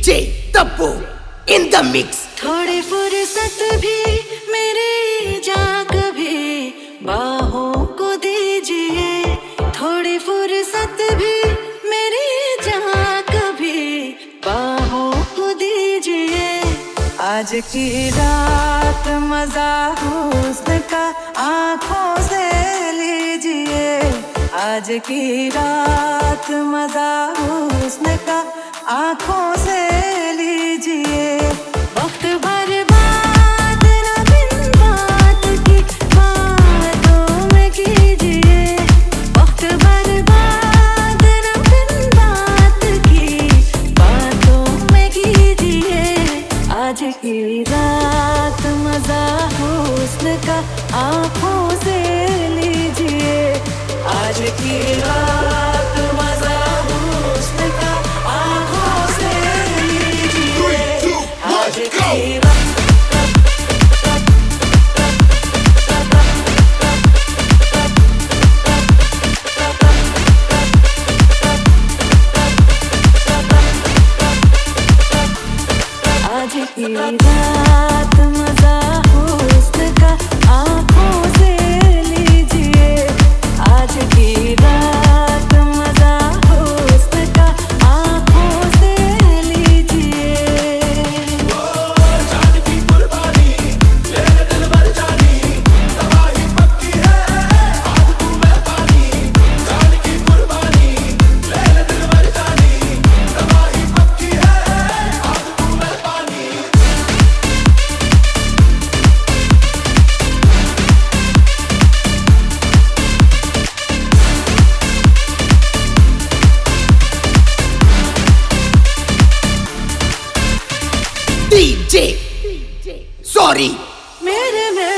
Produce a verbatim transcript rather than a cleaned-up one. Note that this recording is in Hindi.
DJ Tabbu in the mix. थोड़ी फुर्सत भी मेरी जा कभी बाहों को दीजिए, थोड़ी फुर्सत भी मेरी जा कभी बाहों को दीजिए। आज की रात मजा हुस्न का आँखों से लीजिए, आज की रात मजा हुस्न का आँखों से लीजिए। वक्त बर्बाद न बिन बात की बातों में कीजिए, वक्त बर्बाद न बिन बात की बातों में कीजिए। आज की रात मजा हुस्न का आँखों से लीजिए, आज की रात मजा हुस्न का आँखों से लीजिए। आज की रात आज की रात मजा हुस्न का आँखों से लीजिए, आज की रात मजा हुस्न का आँखों से लीजिए। जान की कुर्बानी ले ले दिल भर जानी, तबाही पक्की है आज तू मैं पानी। जान की कुर्बानी ले ले दिल भर जानी, तबाही पक्की है आज तू मैं पानी। डीजे सॉरी मेरे में